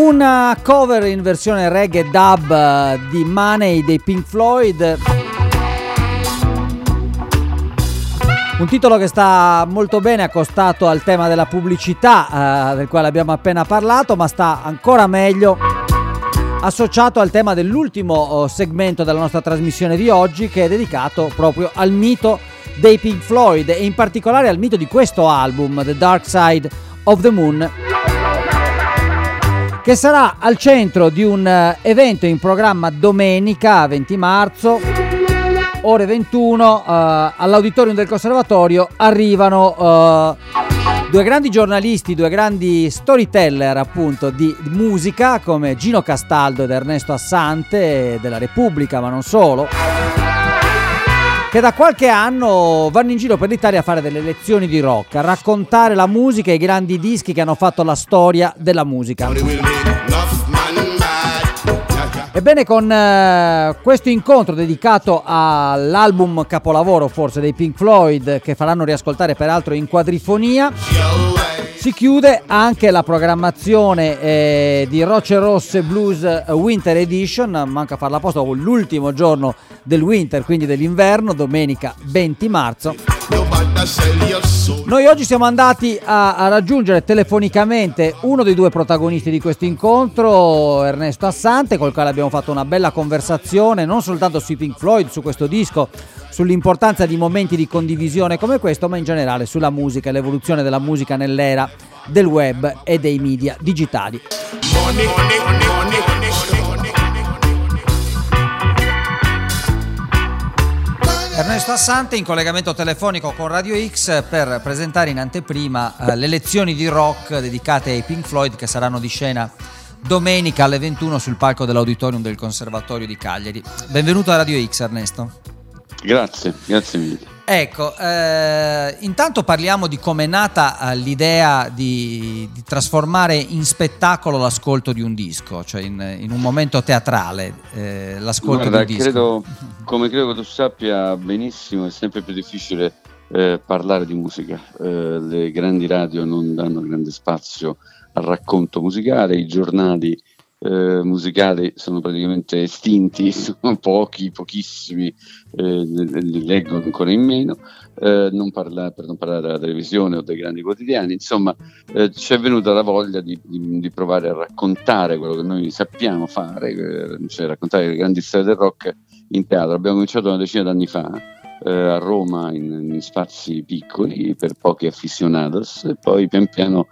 Una cover in versione reggae dub di Money dei Pink Floyd, un titolo che sta molto bene accostato al tema della pubblicità del quale abbiamo appena parlato, ma sta ancora meglio associato al tema dell'ultimo segmento della nostra trasmissione di oggi, che è dedicato proprio al mito dei Pink Floyd e in particolare al mito di questo album, The Dark Side of the Moon, che sarà al centro di un evento in programma domenica 20 marzo, ore 21, all'Auditorium del Conservatorio. Arrivano due grandi giornalisti, due grandi storyteller appunto di musica, come Gino Castaldo ed Ernesto Assante della Repubblica, ma non solo, che da qualche anno vanno in giro per l'Italia a fare delle lezioni di rock, a raccontare la musica e i grandi dischi che hanno fatto la storia della musica. Ebbene, con questo incontro dedicato all'album capolavoro forse dei Pink Floyd, che faranno riascoltare peraltro in quadrifonia, si chiude anche la programmazione di Rocce Rosse Blues Winter Edition. Manca farla apposta, l'ultimo giorno del winter, quindi dell'inverno, domenica 20 marzo. Noi oggi siamo andati a raggiungere telefonicamente uno dei due protagonisti di questo incontro, Ernesto Assante, col quale abbiamo fatto una bella conversazione non soltanto sui Pink Floyd, su questo disco, sull'importanza di momenti di condivisione come questo, ma in generale sulla musica e l'evoluzione della musica nell'era del web e dei media digitali. Ernesto Assante in collegamento telefonico con Radio X per presentare in anteprima le lezioni di rock dedicate ai Pink Floyd, che saranno di scena domenica alle 21 sul palco dell'Auditorium del Conservatorio di Cagliari. Benvenuto a Radio X, Ernesto. Grazie mille. Ecco, intanto parliamo di come è nata l'idea di trasformare in spettacolo l'ascolto di un disco, cioè in un momento teatrale l'ascolto di un disco. Come credo che tu sappia benissimo, è sempre più difficile parlare di musica. Le grandi radio non danno grande spazio al racconto musicale, i giornali musicali sono praticamente estinti, sono pochissimi, li leggo ancora in meno, per non parlare della televisione o dei grandi quotidiani. Insomma, ci è venuta la voglia di provare a raccontare quello che noi sappiamo fare, cioè raccontare le grandi storie del rock in teatro. Abbiamo cominciato una decina d'anni fa a Roma in spazi piccoli per pochi aficionados, e poi pian piano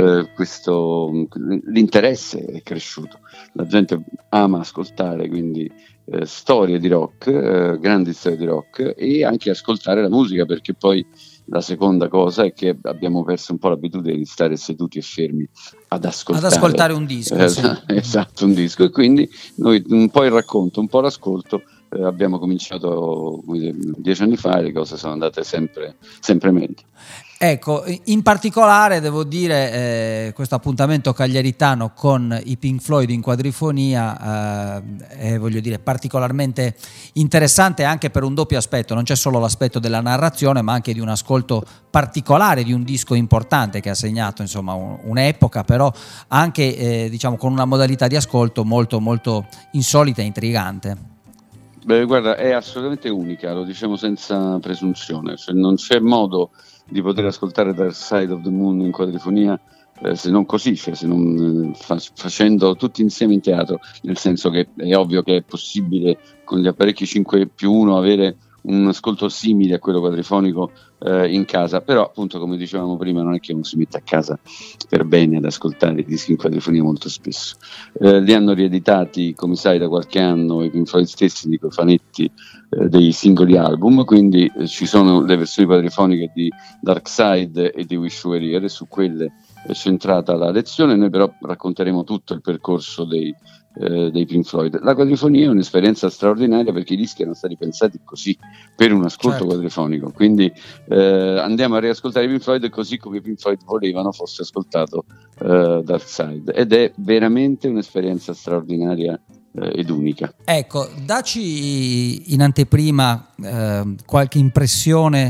l'interesse è cresciuto, la gente ama ascoltare quindi storie di rock, grandi storie di rock, e anche ascoltare la musica, perché poi la seconda cosa è che abbiamo perso un po' l'abitudine di stare seduti e fermi ad ascoltare un disco. Sì. Esatto, un disco, e quindi noi un po' il racconto, un po' l'ascolto. Abbiamo cominciato 10 anni fa e le cose sono andate sempre meglio. Ecco, in particolare devo dire questo appuntamento cagliaritano con i Pink Floyd in quadrifonia è, voglio dire, particolarmente interessante anche per un doppio aspetto. Non c'è solo l'aspetto della narrazione, ma anche di un ascolto particolare di un disco importante che ha segnato insomma un'epoca, però anche diciamo con una modalità di ascolto molto molto insolita e intrigante. Beh, guarda, è assolutamente unica, lo diciamo senza presunzione, cioè non c'è modo di poter ascoltare Dark Side of the Moon in quadrifonia se non così, cioè se non facendo tutti insieme in teatro, nel senso che è ovvio che è possibile con gli apparecchi 5+1 avere un ascolto simile a quello quadrifonico in casa, però appunto, come dicevamo prima, non è che uno si mette a casa per bene ad ascoltare i dischi in quadrifonia molto spesso. Li hanno rieditati, come sai, da qualche anno i Pink Floyd stessi di cofanetti dei singoli album, quindi ci sono le versioni quadrifoniche di Dark Side e di Wish You Were Here, e su quelle è centrata la lezione. Noi però racconteremo tutto il percorso dei Pink Floyd. La quadrifonia è un'esperienza straordinaria perché i dischi erano stati pensati così, per un ascolto quadrifonico, quindi andiamo a riascoltare i Pink Floyd così come i Pink Floyd volevano fosse ascoltato Dark Side, ed è veramente un'esperienza straordinaria ed unica. Ecco, dacci in anteprima qualche impressione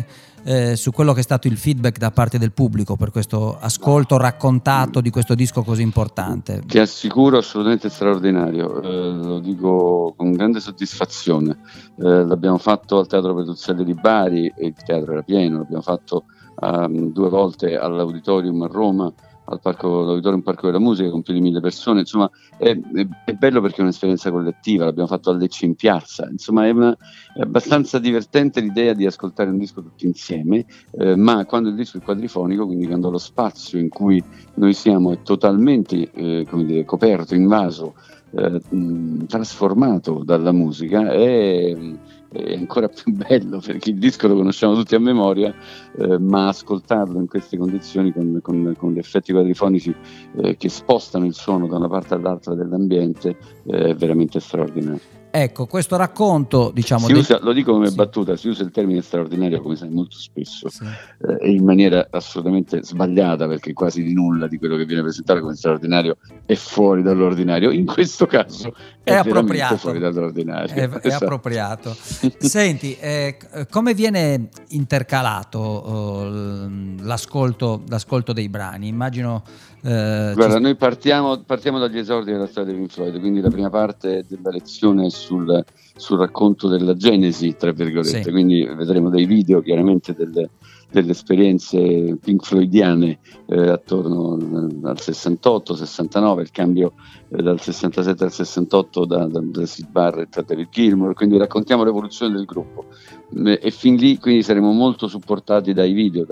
su quello che è stato il feedback da parte del pubblico per questo ascolto raccontato di questo disco così importante. Ti assicuro, assolutamente straordinario, lo dico con grande soddisfazione. L'abbiamo fatto al Teatro Petruzzelli di Bari e il teatro era pieno, l'abbiamo fatto 2 volte all'Auditorium a Roma, all'Auditorium Parco della Musica con più di 1000 persone. Insomma, è bello perché è un'esperienza collettiva, l'abbiamo fatto a Lecce in piazza. Insomma, è abbastanza divertente l'idea di ascoltare un disco tutti insieme, ma quando il disco è quadrifonico, quindi quando lo spazio in cui noi siamo è totalmente coperto, invaso, trasformato dalla musica, è ancora più bello, perché il disco lo conosciamo tutti a memoria, ma ascoltarlo in queste condizioni con gli effetti quadrifonici che spostano il suono da una parte all'altra dell'ambiente è veramente straordinario. Ecco, questo racconto, diciamo, lo dico come battuta, si usa il termine straordinario, come sai, molto spesso, e in maniera assolutamente sbagliata, perché quasi di nulla di quello che viene presentato come straordinario è fuori dall'ordinario. In questo caso è appropriato, fuori dall'ordinario. È appropriato. Senti, come viene intercalato l'ascolto dei brani? Immagino. Guarda, noi partiamo dagli esordi della storia dei Pink Floyd, quindi la prima parte della lezione è sul racconto della genesi, tra virgolette, quindi vedremo dei video, chiaramente delle esperienze pink floydiane attorno al 68-69, il cambio dal 67 al 68 da Syd Barrett a David Gilmour, quindi raccontiamo l'evoluzione del gruppo e fin lì quindi saremo molto supportati dai video,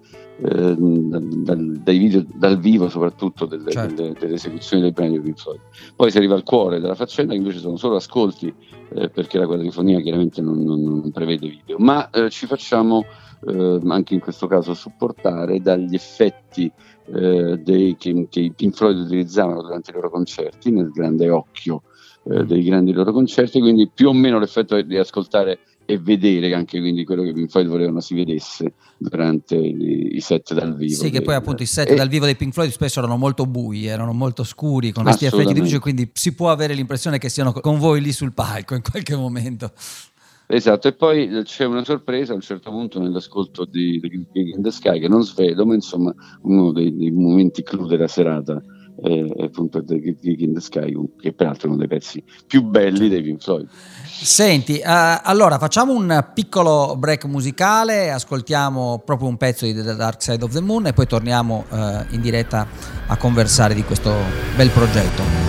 dai video dal vivo, soprattutto delle esecuzioni dei brani di Pink Floyd. Poi si arriva al cuore della faccenda, che invece sono solo ascolti, perché la quadrifonia chiaramente non prevede video, ma ci facciamo anche in questo caso supportare dagli effetti che i Pink Floyd utilizzavano durante i loro concerti, nel grande occhio dei grandi loro concerti, quindi più o meno l'effetto di ascoltare e vedere anche quindi quello che Pink Floyd volevano si vedesse durante i set dal vivo. Sì, che poi appunto i set dal vivo dei Pink Floyd spesso erano molto bui, erano molto scuri, con questi effetti di luce, quindi si può avere l'impressione che siano con voi lì sul palco in qualche momento. Esatto, e poi c'è una sorpresa a un certo punto nell'ascolto di Gig in the Sky, che non svelo, ma insomma uno dei momenti clou della serata è appunto Gig in the Sky, che peraltro è uno dei pezzi più belli dei Pink Floyd. Senti, allora facciamo un piccolo break musicale, ascoltiamo proprio un pezzo di The Dark Side of the Moon e poi torniamo in diretta a conversare di questo bel progetto.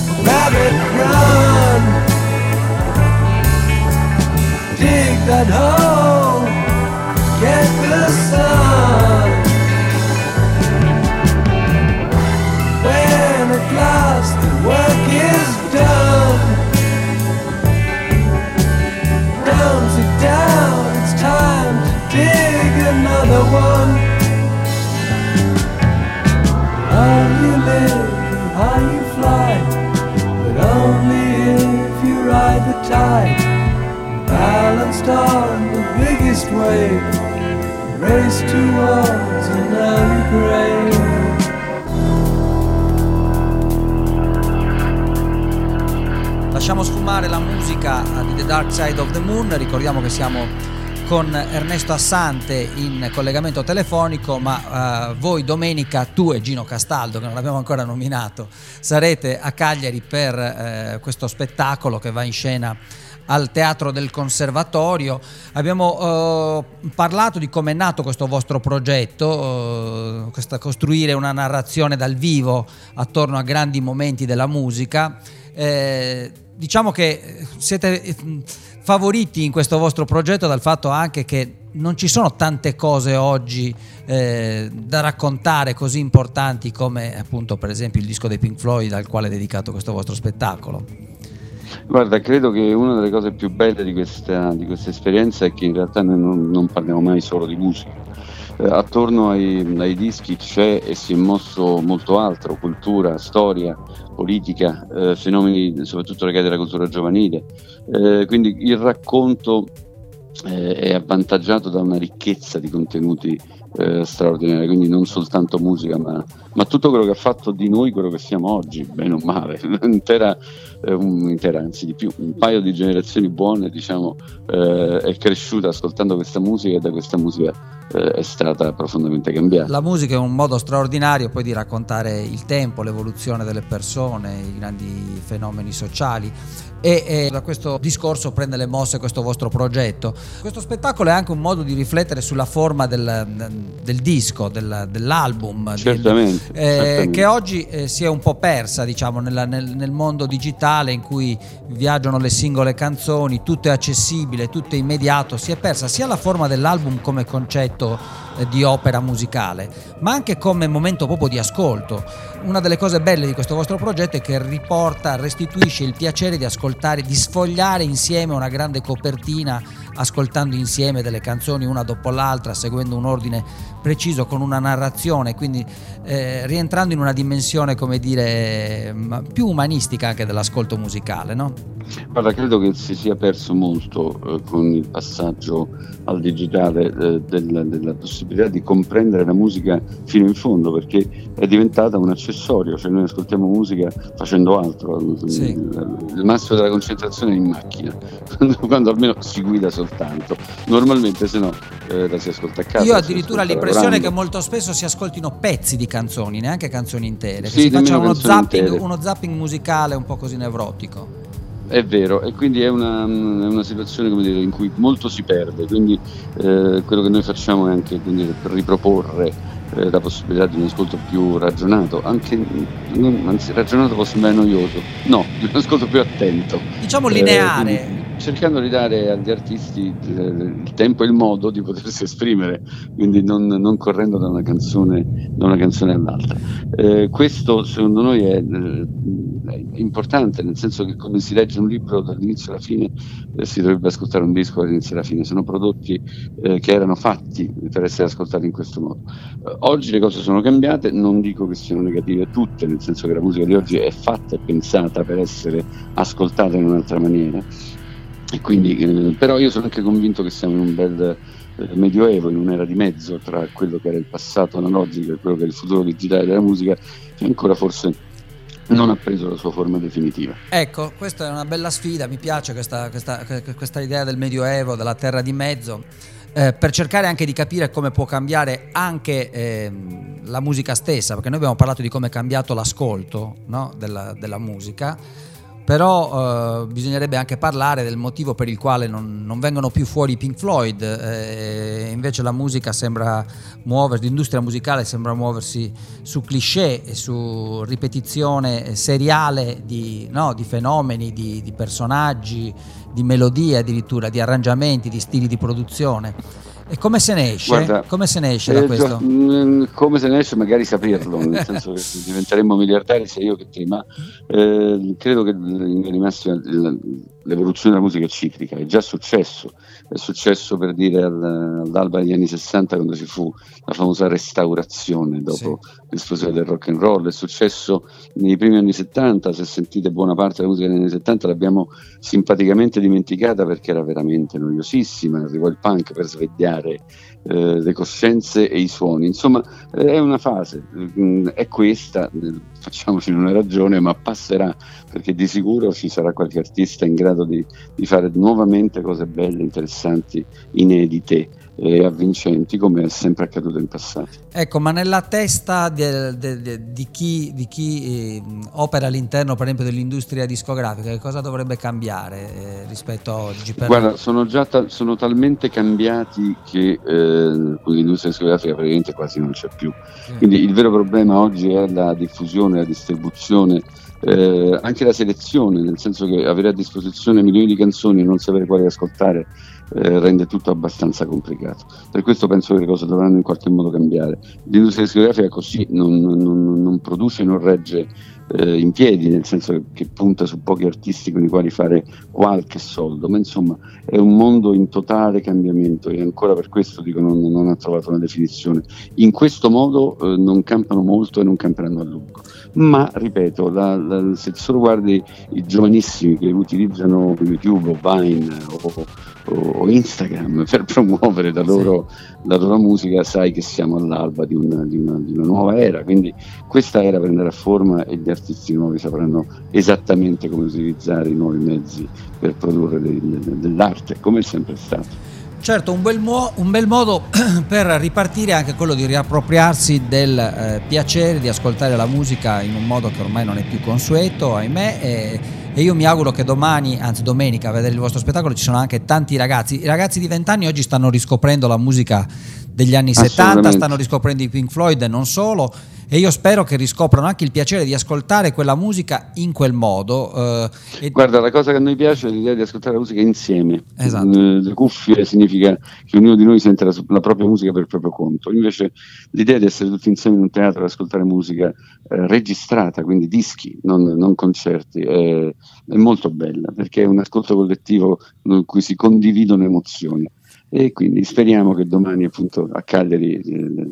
That the sun. When at last the work is done, down, sit down, it's time to dig another one. How you live and how you fly, but only if you ride the tide, balanced on the biggest wave, race towards an early grave. Lasciamo sfumare la musica di The Dark Side of the Moon. Ricordiamo che siamo con Ernesto Assante in collegamento telefonico, ma voi domenica, tu e Gino Castaldo, che non l'abbiamo ancora nominato, sarete a Cagliari per questo spettacolo che va in scena al Teatro del Conservatorio. Abbiamo parlato di come è nato questo vostro progetto, costruire una narrazione dal vivo attorno a grandi momenti della musica. Diciamo che siete favoriti in questo vostro progetto dal fatto anche che non ci sono tante cose oggi da raccontare così importanti come appunto per esempio il disco dei Pink Floyd al quale è dedicato questo vostro spettacolo. Guarda, credo che una delle cose più belle di questa esperienza è che in realtà noi non parliamo mai solo di musica. Attorno ai dischi c'è e si è mosso molto altro: cultura, storia, politica, fenomeni soprattutto legati alla cultura giovanile. Quindi il racconto è avvantaggiato da una ricchezza di contenuti straordinaria, quindi non soltanto musica, ma tutto quello che ha fatto di noi quello che siamo oggi, bene o male, un'intera, anzi di più, un paio di generazioni buone, diciamo, è cresciuta ascoltando questa musica e da questa musica è stata profondamente cambiata. La musica è un modo straordinario poi di raccontare il tempo, l'evoluzione delle persone, i grandi fenomeni sociali, e da questo discorso prende le mosse questo vostro progetto. Questo spettacolo è anche un modo di riflettere sulla forma del disco, dell'album, certamente. Che oggi si è un po' persa, diciamo, nel mondo digitale in cui viaggiano le singole canzoni, tutto è accessibile, tutto è immediato. Si è persa sia la forma dell'album come concetto di opera musicale, ma anche come momento proprio di ascolto. Una delle cose belle di questo vostro progetto è che restituisce il piacere di ascoltare, di sfogliare insieme una grande copertina, ascoltando insieme delle canzoni una dopo l'altra, seguendo un ordine preciso con una narrazione, quindi rientrando in una dimensione, come dire, più umanistica anche dell'ascolto musicale, no? Guarda, credo che si sia perso molto con il passaggio al digitale della possibilità di comprendere la musica fino in fondo, perché è diventata un accessorio, cioè noi ascoltiamo musica facendo altro. Sì. Il massimo della concentrazione è in macchina, quando almeno si guida soltanto, normalmente se no la si ascolta a casa. Io addirittura ho l'impressione che molto spesso si ascoltino pezzi di canzoni, neanche canzoni intere, sì, che si faccia uno zapping musicale un po' così nevrotico. È vero, e quindi è una situazione, come dire, in cui molto si perde, quindi quello che noi facciamo è anche, quindi, riproporre la possibilità di un ascolto più ragionato, anzi ragionato può sembrare noioso, no, di un ascolto più attento, diciamo lineare, cercando di dare agli artisti il tempo e il modo di potersi esprimere, quindi non correndo da una canzone all'altra. Questo secondo noi è importante, nel senso che come si legge un libro dall'inizio alla fine, si dovrebbe ascoltare un disco dall'inizio alla fine. Sono prodotti che erano fatti per essere ascoltati in questo modo. Oggi le cose sono cambiate, non dico che siano negative tutte, nel senso che la musica di oggi è fatta e pensata per essere ascoltata in un'altra maniera, e quindi però io sono anche convinto che siamo in un bel medioevo, in un'era di mezzo tra quello che era il passato analogico e quello che è il futuro digitale della musica, che ancora forse non ha preso la sua forma definitiva. Ecco, questa è una bella sfida, mi piace questa idea del medioevo, della terra di mezzo, per cercare anche di capire come può cambiare anche la musica stessa, perché noi abbiamo parlato di come è cambiato l'ascolto, no, della musica, però bisognerebbe anche parlare del motivo per il quale non vengono più fuori i Pink Floyd, invece la musica sembra muoversi, l'industria musicale sembra muoversi su cliché e su ripetizione seriale di fenomeni, di personaggi, di melodie, addirittura di arrangiamenti, di stili di produzione. E come se ne esce? Guarda, come se ne esce da questo? Come se ne esce magari saperlo, nel senso che diventeremmo miliardari sia io che te, ma credo che in linea di massima l'evoluzione della musica è ciclica, è già successo. È successo, per dire, all'alba degli anni 60, quando ci fu la famosa restaurazione dopo l'esplosione del rock and roll. È successo nei primi anni 70, se sentite buona parte della musica degli anni 70 l'abbiamo simpaticamente dimenticata perché era veramente noiosissima. Arrivò il punk per svegliare le coscienze e i suoni. Insomma, è una fase, è questa, facciamoci una ragione, ma passerà, perché di sicuro ci sarà qualche artista in grado di fare nuovamente cose belle, interessanti, inedite e avvincenti, come è sempre accaduto in passato. Ecco, ma nella testa di chi opera all'interno, per esempio, dell'industria discografica, che cosa dovrebbe cambiare rispetto a oggi? Guarda, sono talmente cambiati che l'industria discografica praticamente quasi non c'è più. Quindi il vero problema oggi è la diffusione, la distribuzione, anche la selezione, nel senso che avere a disposizione milioni di canzoni e non sapere quali ascoltare rende tutto abbastanza complicato. Per questo penso che le cose dovranno in qualche modo cambiare. L'industria discografica così non produce, non regge in piedi, nel senso che punta su pochi artisti con i quali fare qualche soldo, ma insomma è un mondo in totale cambiamento e ancora per questo dico non ha trovato una definizione. In questo modo non campano molto e non camperanno a lungo, ma ripeto, se solo guardi i giovanissimi che utilizzano YouTube o Vine o Instagram per promuovere la loro musica, sai che siamo all'alba di una nuova era, quindi questa era prenderà forma e gli artisti nuovi sapranno esattamente come utilizzare i nuovi mezzi per produrre dell'arte, come è sempre stato. Certo, un bel modo per ripartire è anche quello di riappropriarsi del piacere di ascoltare la musica in un modo che ormai non è più consueto, ahimè, e io mi auguro che domani, anzi domenica, a vedere il vostro spettacolo ci sono anche tanti ragazzi. I ragazzi di 20 anni oggi stanno riscoprendo la musica degli anni 70, stanno riscoprendo i Pink Floyd e non solo, e io spero che riscoprano anche il piacere di ascoltare quella musica in quel modo. Guarda, la cosa che a noi piace è l'idea di ascoltare la musica insieme. Esatto. Le cuffie significa che ognuno di noi sente la propria musica per il proprio conto, invece l'idea di essere tutti insieme in un teatro ad ascoltare musica registrata, quindi dischi, non concerti, è molto bella, perché è un ascolto collettivo in cui si condividono emozioni. E quindi speriamo che domani appunto a Cagliari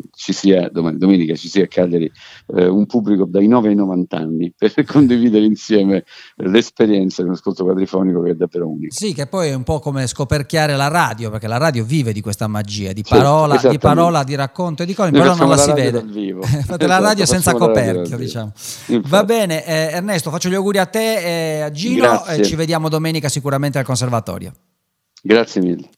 domenica ci sia a Cagliari un pubblico dai 9 ai 90 anni per condividere insieme l'esperienza di un ascolto quadrifonico che è davvero unico. Sì, che poi è un po' come scoperchiare la radio, perché la radio vive di questa magia, di parola, di racconto e di cose, però non la si vede. Fate la radio senza coperchio, diciamo. Va bene, Ernesto, faccio gli auguri a te e a Gino. E ci vediamo domenica sicuramente al Conservatorio. Grazie mille.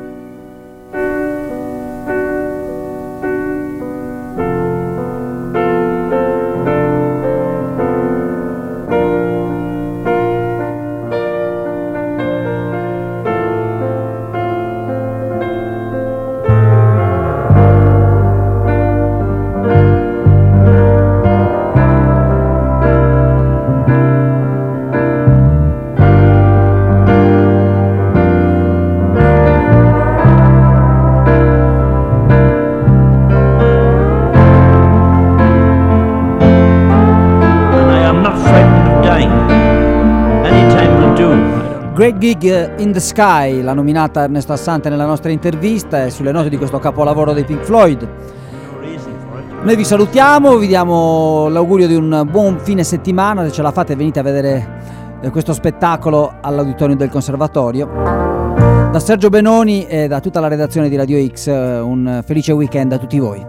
Great Gig in the Sky, l'ha nominata Ernesto Assante nella nostra intervista, e sulle note di questo capolavoro dei Pink Floyd. Noi vi salutiamo, vi diamo l'augurio di un buon fine settimana. Se ce la fate venite a vedere questo spettacolo all'Auditorium del Conservatorio. Da Sergio Benoni e da tutta la redazione di Radio X, un felice weekend a tutti voi.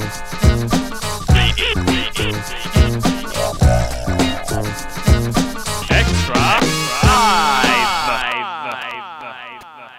artists